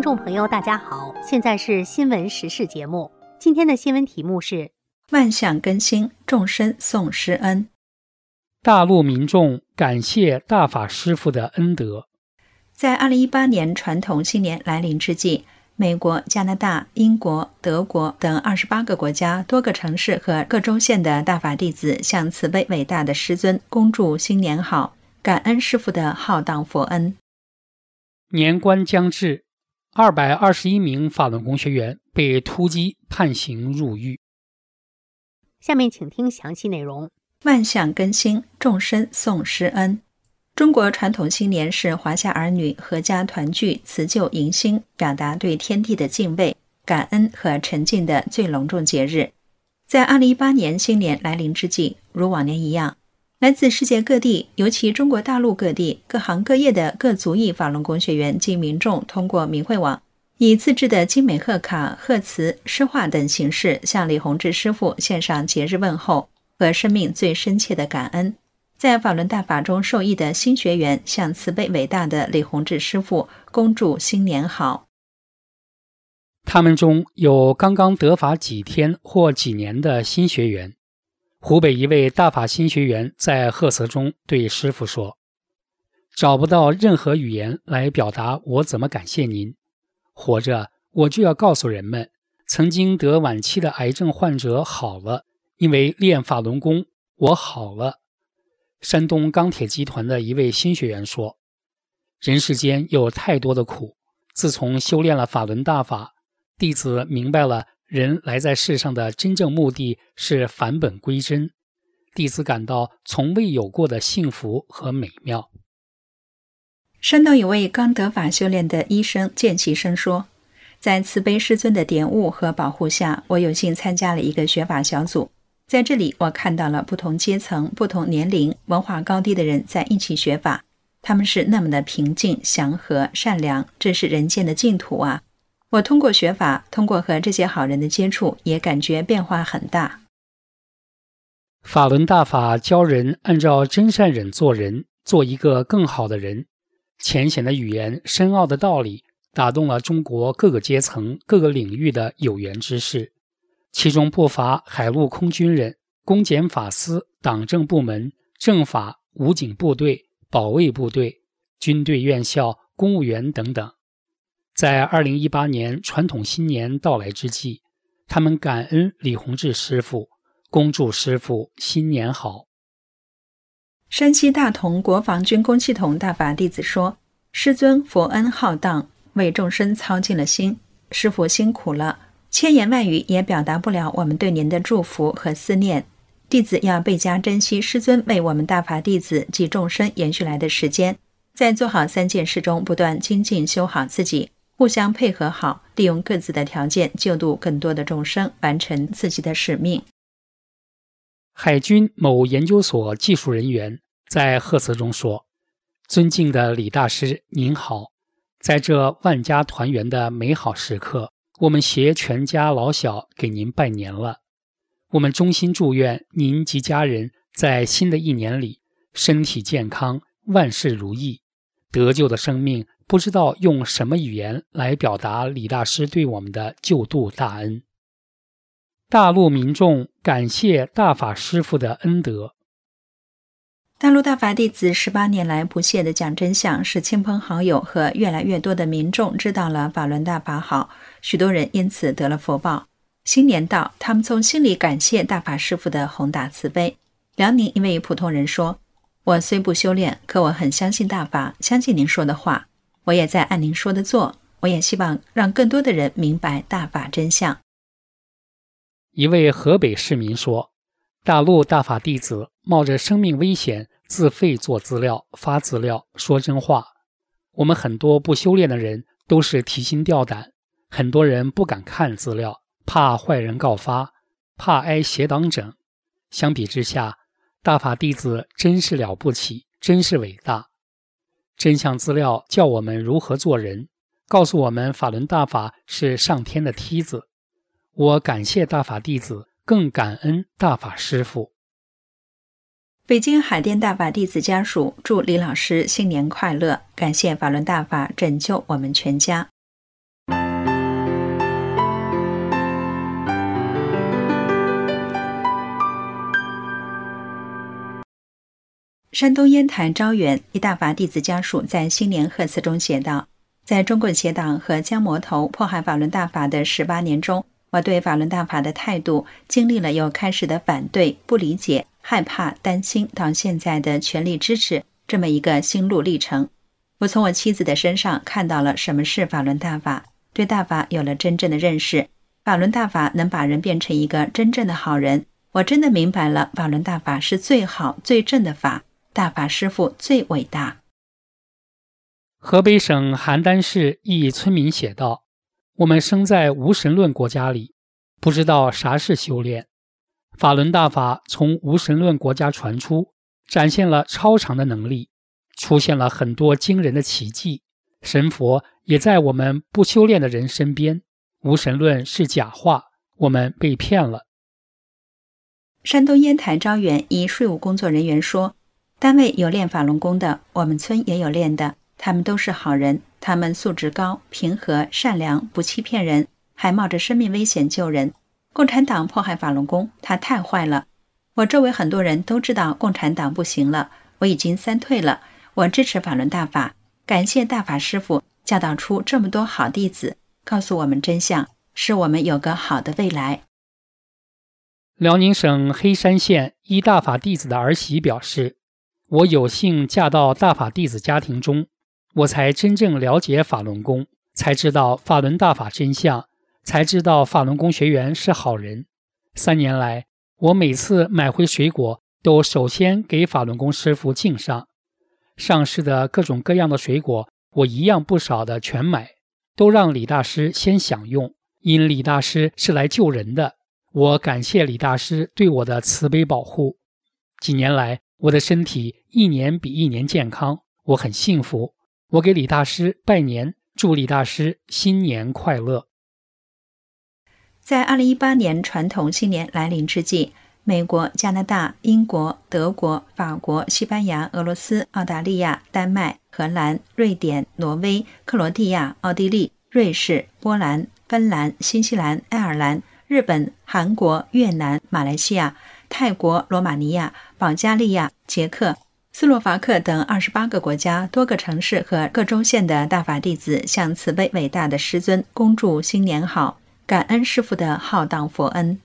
众朋友大家好，现在是新闻时事节目。今天的新闻题目是万象更新，众生送师恩。 大陆民众感谢大法师父的恩德。 在2018年传统新年来临之际，美国、加拿大、英国、德国等28个国家多个城市和各州县的大法弟子向慈悲伟大的师尊恭祝新年好，感恩师父的浩荡佛恩。 年关将至，221名法轮功学员被突击判刑入狱。 下面请听详细内容。 万象更新，众生送师恩。中国传统新年是华夏儿女合家团聚、辞旧迎新，表达对天地的敬畏、感恩和沉浸的最隆重节日。在2018年新年来临之际，如往年一样，来自世界各地，尤其中国大陆各地各行各业的各族裔法轮功学员及民众，通过明慧网以自制的精美贺卡、贺词、诗画等形式，向李洪志师父献上节日问候和生命最深切的感恩。在法轮大法中受益的新学员向慈悲伟大的李洪志师父恭祝新年好。 他们中有刚刚得法几天或几年的新学员。湖北一位大法新学员在贺词中对师父说：找不到任何语言来表达我怎么感谢您，活着我就要告诉人们，曾经得晚期的癌症患者好了，因为练法轮功我好了。山东钢铁集团的一位新学员说：人世间有太多的苦，自从修炼了法轮大法，弟子明白了人来在世上的真正目的是返本归真，弟子感到从未有过的幸福和美妙。 山东一位刚得法修炼的医生见其生说，在慈悲师尊的点悟和保护下，我有幸参加了一个学法小组，在这里我看到了不同阶层、不同年龄、文化高低的人在一起学法，他们是那么的平静、祥和、善良，这是人间的净土啊！我通过学法，通过和这些好人的接触，也感觉变化很大。 法轮大法教人按照真善忍做人，做一个更好的人。浅显的语言，深奥的道理，打动了中国各个阶层、各个领域的有缘之士。其中不乏海陆空军人、公检法司、党政部门、政法、武警部队、保卫部队、军队院校、公务员等等。在2018年传统新年到来之际，他们感恩李洪志师父，恭祝师父新年好。 山西大同国防军工系统大法弟子说，师尊佛恩浩荡，为众生操尽了心，师父辛苦了，千言万语也表达不了我们对您的祝福和思念。弟子要倍加珍惜师尊为我们大法弟子及众生延续来的时间，在做好3件事中不断精进修好自己，互相配合好，利用各自的条件救度更多的众生，完成自己的使命。 海军某研究所技术人员在贺词中说：尊敬的李大师您好，在这万家团圆的美好时刻，我们携全家老小给您拜年了。我们衷心祝愿您及家人在新的一年里身体健康，万事如意。得救的生命不知道用什么语言来表达李大师对我们的救度大恩。大陆民众感谢大法师父的恩德。 大陆大法弟子18年来不懈地讲真相，使亲朋好友和越来越多的民众知道了法轮大法好，许多人因此得了福报。新年到，他们从心里感谢大法师父的宏大慈悲。辽宁一位普通人说，我虽不修炼，可我很相信大法，相信您说的话，我也在按您说的做，我也希望让更多的人明白大法真相。 一位河北市民说，大陆大法弟子冒着生命危险自费做资料、发资料、说真话。我们很多不修炼的人都是提心吊胆，很多人不敢看资料，怕坏人告发，怕挨邪党整。相比之下，大法弟子真是了不起，真是伟大。真相资料教我们如何做人，告诉我们法轮大法是上天的梯子。我感谢大法弟子，更感恩大法师父。 北京海淀大法弟子家属祝李老师新年快乐，感谢法轮大法拯救我们全家。 山东烟台招远一大法弟子家属在新年贺词中写道：在中共邪党和江魔头迫害法轮大法的18年中，我对法轮大法的态度经历了由开始的反对、不理解、害怕、担心，到现在的全力支持这么一个心路历程。我从我妻子的身上看到了什么是法轮大法，对大法有了真正的认识。法轮大法能把人变成一个真正的好人，我真的明白了法轮大法是最好最正的法，大法师父最伟大。 河北省邯郸市一村民写道：我们生在无神论国家里，不知道啥是修炼。法轮大法从无神论国家传出，展现了超常的能力，出现了很多惊人的奇迹，神佛也在我们不修炼的人身边。无神论是假话，我们被骗了。 山东烟台招远一税务工作人员说，单位有练法轮功的，我们村也有练的，他们都是好人，他们素质高、平和、善良，不欺骗人，还冒着生命危险救人。共产党迫害法轮功，他太坏了。我周围很多人都知道共产党不行了，我已经3退了，我支持法轮大法，感谢大法师父教导出这么多好弟子，告诉我们真相，使我们有个好的未来。 辽宁省黑山县一大法弟子的儿媳表示，我有幸嫁到大法弟子家庭中，我才真正了解法轮功，才知道法轮大法真相，才知道法轮功学员是好人。3年来，我每次买回水果都首先给法轮功师傅敬上。上市的各种各样的水果，我一样不少的全买，都让李大师先享用，因李大师是来救人的。我感谢李大师对我的慈悲保护。几年来，我的身体一年比一年健康，我很幸福。我给李大师拜年，祝李大师新年快乐。 在2018年传统新年来临之际，美国、加拿大、英国、德国、法国、西班牙、俄罗斯、澳大利亚、丹麦、荷兰、瑞典、挪威、克罗地亚、奥地利、瑞士、波兰、芬兰、新西兰、爱尔兰、日本、韩国、越南、马来西亚、泰国、罗马尼亚、保加利亚、捷克、斯洛伐克等28个国家、多个城市和各州县的大法弟子向慈悲伟大的师尊恭祝新年好，感恩师父的浩荡佛恩。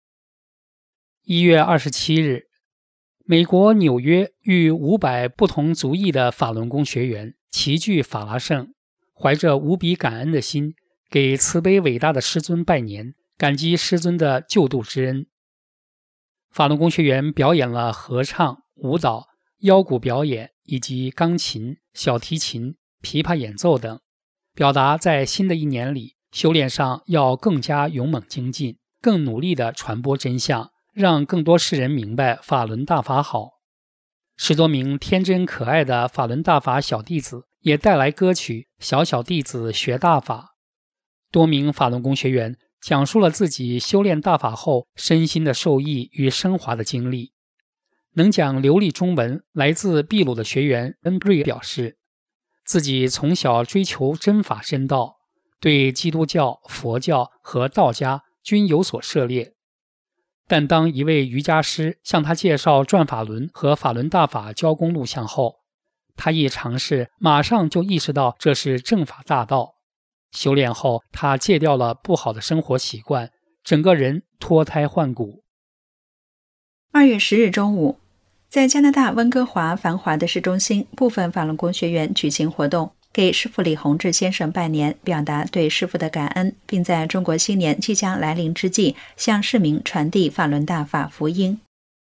1月27日，美国纽约逾500不同族裔的法轮功学员齐聚法拉盛，怀着无比感恩的心，给慈悲伟大的师尊拜年，感激师尊的救度之恩。法轮功学员表演了合唱、舞蹈、腰鼓表演以及钢琴、小提琴、琵琶演奏等，表达在新的一年里修炼上要更加勇猛精进，更努力地传播真相，让更多世人明白法轮大法好。10多名天真可爱的法轮大法小弟子也带来歌曲《小小弟子学大法》。多名法轮功学员讲述了自己修炼大法后身心的受益与升华的经历。能讲流利中文来自秘鲁的学员恩瑞表示，自己从小追求真法真道，对基督教、佛教和道家均有所涉猎。但当一位瑜伽师向他介绍转法轮和法轮大法教功录像后，他一尝试，马上就意识到这是正法大道。修炼后，他戒掉了不好的生活习惯，整个人脱胎换骨。 2月10日中午，在加拿大温哥华繁华的市中心，部分法轮功学员举行活动，给师父李洪志先生拜年，表达对师父的感恩，并在中国新年即将来临之际，向市民传递法轮大法福音。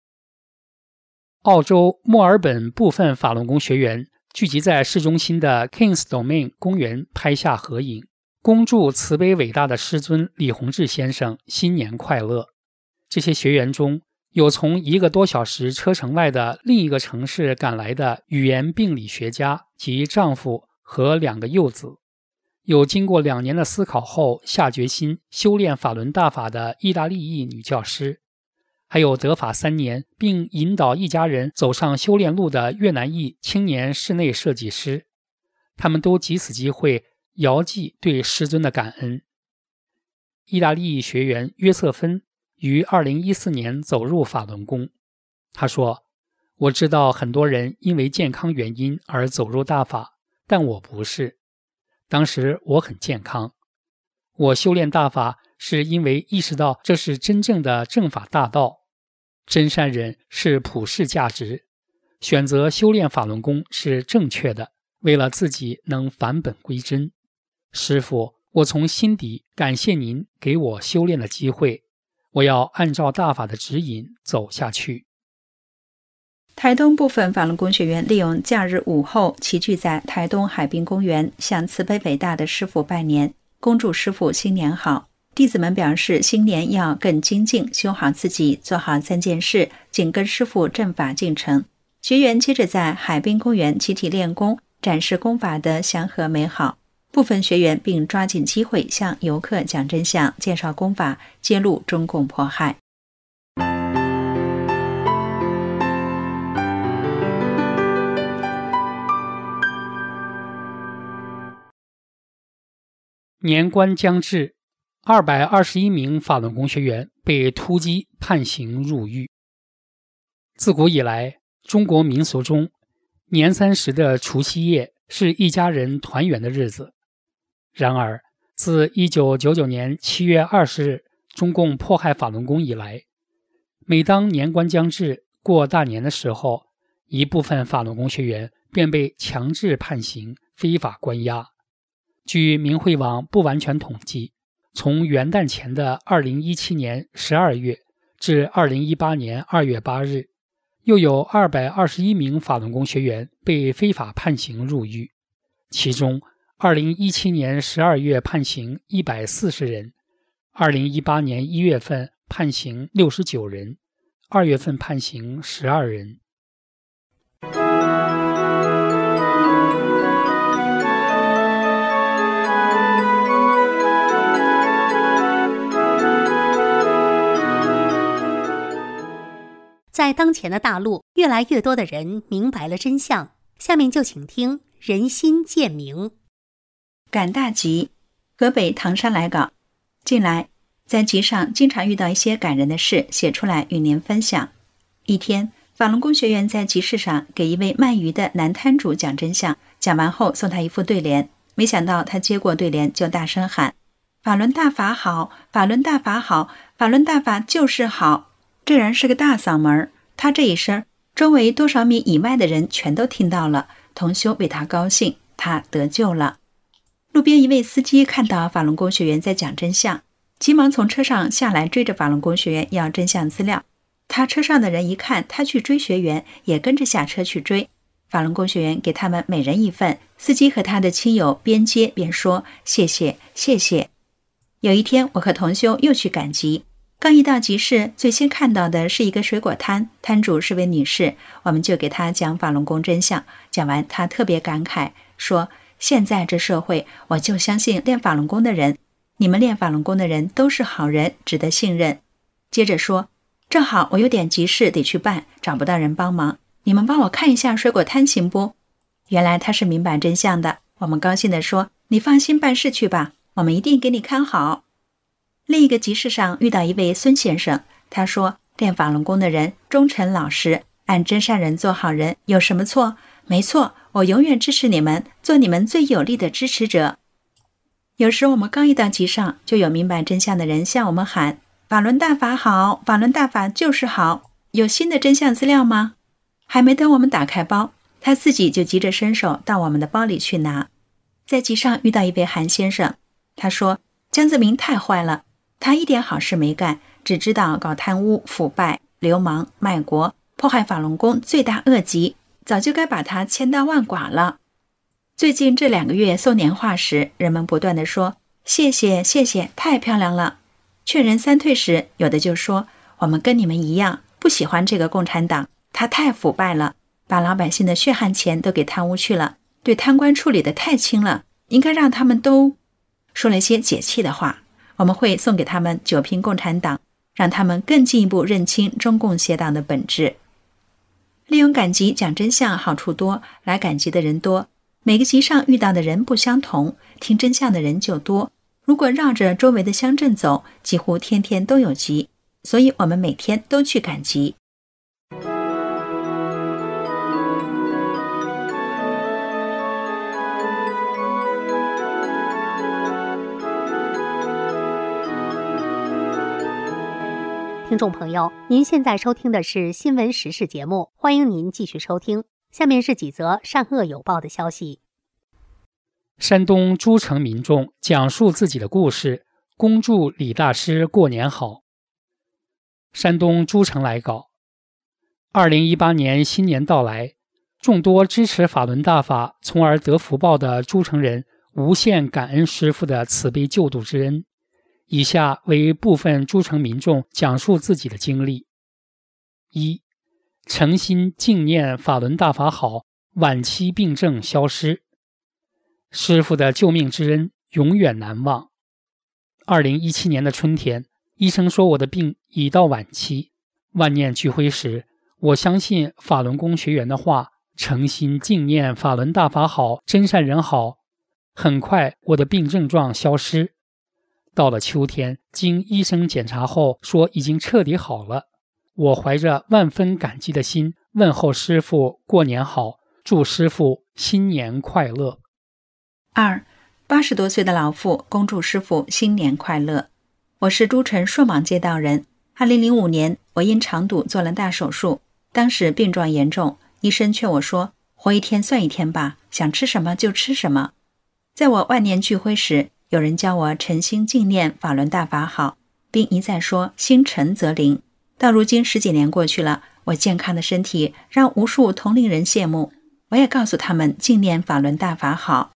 澳洲墨尔本部分法轮功学员聚集在市中心的 Kings Domain 公园拍下合影，恭祝慈悲伟大的师尊李洪志先生新年快乐。这些学员中有从1个多小时车程外的另一个城市赶来的语言病理学家及丈夫和2个幼子，有经过2年的思考后下决心修炼法轮大法的意大利裔女教师，还有得法3年并引导一家人走上修炼路的越南裔青年室内设计师。他们都藉此机会遥寄对师尊的感恩。意大利裔学员约瑟芬于2014年走入法轮功。他说， 我知道很多人因为健康原因而走入大法，但我不是。当时我很健康。我修炼大法是因为意识到这是真正的正法大道，真善忍是普世价值，选择修炼法轮功是正确的，为了自己能返本归真。师父，我从心底感谢您给我修炼的机会，我要按照大法的指引走下去。 台东部分法轮功学员利用假日午后齐聚在台东海滨公园，向慈悲伟大的师父拜年，恭祝师父新年好。弟子们表示，新年要更精进，修好自己，做好3件事，紧跟师父正法进程。学员接着在海滨公园集体练功，展示功法的祥和美好。部分学员并抓紧机会向游客讲真相，介绍功法，揭露中共迫害。 年关将至，221名法轮功学员被突击判刑入狱。自古以来，中国民俗中，年30的除夕夜是一家人团圆的日子。然而，自1999年7月20日中共迫害法轮功以来，每当年关将至、过大年的时候，一部分法轮功学员便被强制判刑、非法关押。据明慧网不完全统计，从元旦前的2017年12月至2018年2月8日，又有221名法轮功学员被非法判刑入狱，其中2017年12月判刑140人，2018年1月份判刑69人，2月份判刑12人。 在当前的大陆，越来越多的人明白了真相。下面就请听人心渐明。 赶大集，河北唐山来稿。近来在集上经常遇到一些感人的事，写出来与您分享。一天，法轮功学员在集市上给一位卖鱼的男摊主讲真相，讲完后送他一副对联，没想到他接过对联就大声喊：法轮大法好，法轮大法好，法轮大法就是好。这人是个大嗓门，他这一声，周围多少米以外的人全都听到了。同修为他高兴，他得救了。路边一位司机看到法轮功学员在讲真相，急忙从车上下来，追着法轮功学员要真相资料。他车上的人一看他去追学员，也跟着下车去追。法轮功学员给他们每人一份，司机和他的亲友边接边说谢谢谢谢。有一天，我和同修又去赶集，刚一到集市，最先看到的是一个水果摊，摊主是位女士，我们就给她讲法轮功真相。讲完，她特别感慨，说现在这社会，我就相信练法轮功的人，你们练法轮功的人都是好人，值得信任。接着说，正好我有点急事得去办，找不到人帮忙，你们帮我看一下水果摊行不？原来他是明白真相的，我们高兴地说，你放心办事去吧，我们一定给你看好。另一个集市上遇到一位孙先生，他说练法轮功的人忠诚老实，按真善人做好人，有什么错？没错，我永远支持你们，做你们最有力的支持者。有时我们刚一到集上，就有明白真相的人向我们喊，法轮大法好，法轮大法就是好，有新的真相资料吗？还没等我们打开包，他自己就急着伸手到我们的包里去拿。在集上遇到一位韩先生，他说江泽民太坏了，他一点好事没干，只知道搞贪污、腐败、流氓、卖国，迫害法轮功，罪大恶极，早就该把他千刀万剐了。最近这2个月送年画时，人们不断地说谢谢谢谢，太漂亮了。劝人3退时，有的就说我们跟你们一样，不喜欢这个共产党，他太腐败了，把老百姓的血汗钱都给贪污去了，对贪官处理得太轻了，应该让他们都说了一些解气的话。我们会送给他们9瓶共产党，让他们更进一步认清中共邪党的本质。利用赶集讲真相好处多，来赶集的人多，每个集上遇到的人不相同，听真相的人就多。如果绕着周围的乡镇走，几乎天天都有集，所以我们每天都去赶集。 听众朋友，您现在收听的是新闻时事节目，欢迎您继续收听。下面是几则善恶有报的消息。 山东诸城民众讲述自己的故事，恭祝李大师过年好。山东诸城来稿：2018年新年到来，众多支持法轮大法从而得福报的诸城人无限感恩师父的慈悲救度之恩。以下为部分诸城民众讲述自己的经历。1. 诚心敬念法轮大法好，晚期病症消失。师父的救命之恩永远难忘。2017年的春天，医生说我的病已到晚期。万念俱灰时，我相信法轮功学员的话，诚心敬念法轮大法好，真善人好。很快我的病症状消失。到了秋天，经医生检查后说已经彻底好了。我怀着万分感激的心问候师父过年好，祝师父新年快乐。 2. 80多岁的老妇恭祝师父新年快乐。我是诸城顺网街道人。2005年，我因肠堵做了大手术，当时病状严重，医生劝我说，活一天算一天吧，想吃什么就吃什么。在我万念俱灰时，有人教我诚心敬念法轮大法好，并一再说心诚则灵。到如今10几年过去了，我健康的身体让无数同龄人羡慕，我也告诉他们敬念法轮大法好。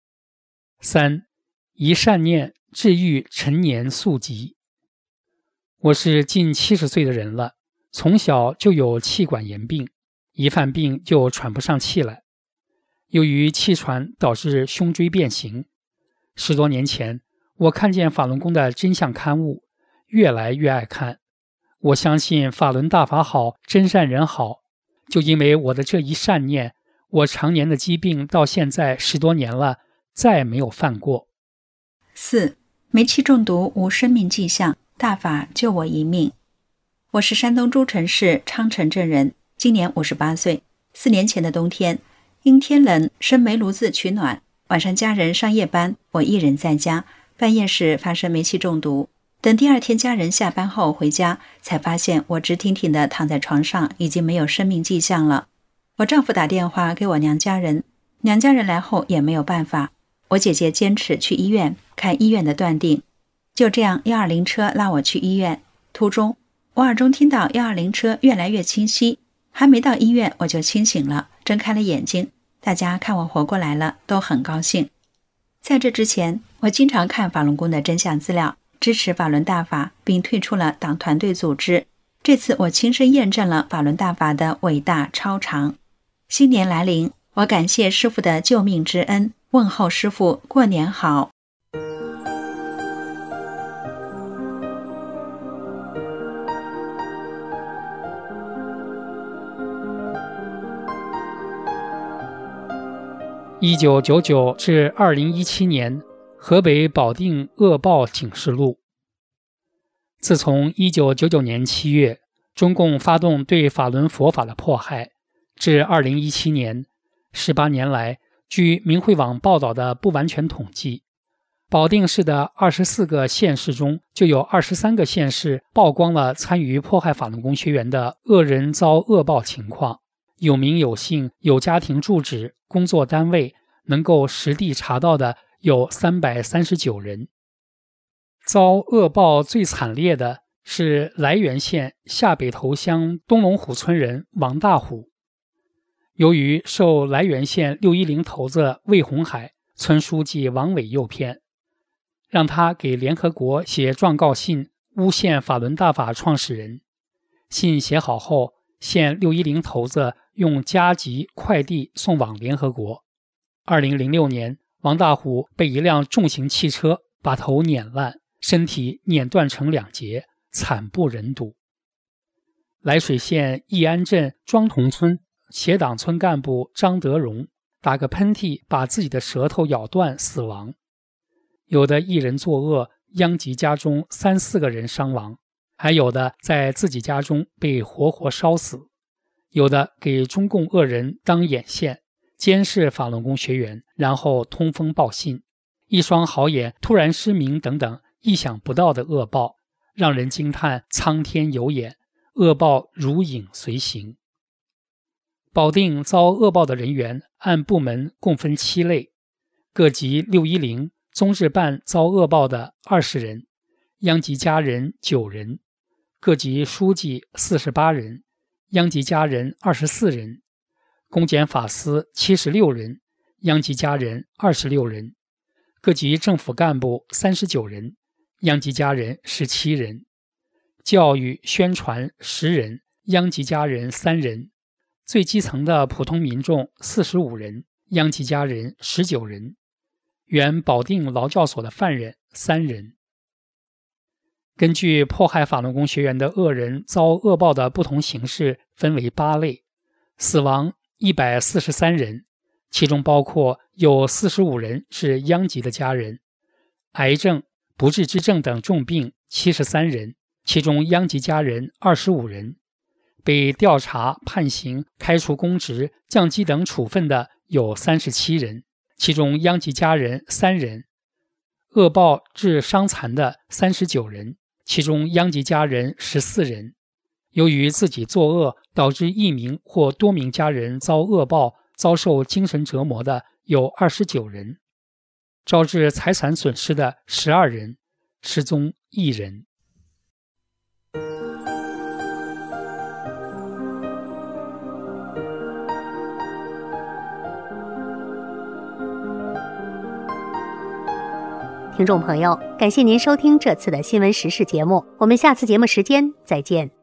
3. 一善念治愈陈年宿疾。我是近70岁的人了，从小就有气管炎病，一犯病就喘不上气来，由于气喘导致胸椎变形。10多年前，我看见法轮功的真相刊物，越来越爱看。我相信法轮大法好，真善人好。就因为我的这一善念，我常年的疾病到现在10多年了，再没有犯过。 4. 煤气中毒无生命迹象，大法救我一命。我是山东诸城市昌城镇人，今年58岁。4年前的冬天，因天冷生煤炉子取暖，晚上家人上夜班，我一人在家，半夜时发生煤气中毒。等第二天家人下班后回家，才发现我直挺挺地躺在床上，已经没有生命迹象了。我丈夫打电话给我娘家人，娘家人来后也没有办法。我姐姐坚持去医院看医院的断定，就这样120车拉我去医院。途中我耳中听到120车越来越清晰，还没到医院我就清醒了，睁开了眼睛。大家看我活过来了，都很高兴。在这之前，我经常看法轮功的真相资料，支持法轮大法，并退出了党团队组织。这次我亲身验证了法轮大法的伟大超常。新年来临，我感谢师父的救命之恩，问候师父过年好。 1999至2017年河北保定恶报警示录。自从1999年7月中共发动对法轮佛法的迫害，至2017年18年来，据明慧网报道的不完全统计，保定市的24个县市中就有23个县市曝光了参与迫害法轮功学员的恶人遭恶报情况，有名有姓有家庭住址工作单位能够实地查到的有339人。遭恶报最惨烈的是涞源县下北头乡东龙虎村人王大虎。由于受涞源县610头子魏红海、村书记王伟诱骗，让他给联合国写状告信，诬陷法轮大法创始人。信写好后，县610头子用加急快递送往联合国。2006年，王大虎被一辆重型汽车把头碾烂，身体碾断成2截，惨不忍睹。涞水县义安镇庄同村协党村干部张德荣打个喷嚏把自己的舌头咬断死亡。有的一人作恶，殃及家中3、4个人伤亡，还有的在自己家中被活活烧死，有的给中共恶人当眼线，监视法轮功学员，然后通风报信，一双好眼突然失明等等意想不到的恶报， 让人惊叹苍天有眼，恶报如影随形。保定遭恶报的人员按部门共分7类，各级610、综治办遭恶报的20人，殃及家人9人，各级书记48人，殃及家人24人，公检法司76人，殃及家人26人，各级政府干部39人，殃及家人17人，教育宣传10人，殃及家人3人，最基层的普通民众45人，殃及家人19人，原保定劳教所的犯人3人。根据迫害法轮功学员的恶人遭恶报的不同形式分为8类，死亡143人，其中包括有45人是殃及的家人，癌症、不治之症等重病73人，其中殃及家人25人，被调查、判刑、开除公职、降级等处分的有37人，其中殃及家人3人，恶报致伤残的39人，其中殃及家人14人，由于自己作恶导致1名或多名家人遭恶报，遭受精神折磨的有29人，招致财产损失的12人，失踪1人。 听众朋友，感谢您收听这次的新闻时事节目，我们下次节目时间再见。